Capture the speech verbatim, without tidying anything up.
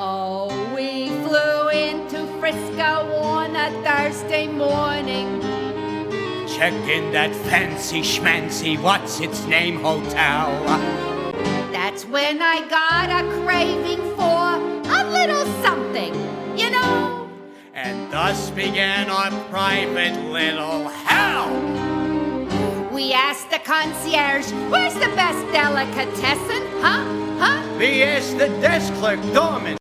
Oh, we flew into Frisco on a Thursday morning. Check in that fancy schmancy, what's its name, hotel. That's when I got a craving for a little something, you know. And thus began our private little hell. We asked the concierge, where's the best delicatessen, huh, huh? We asked the desk clerk, Dorman.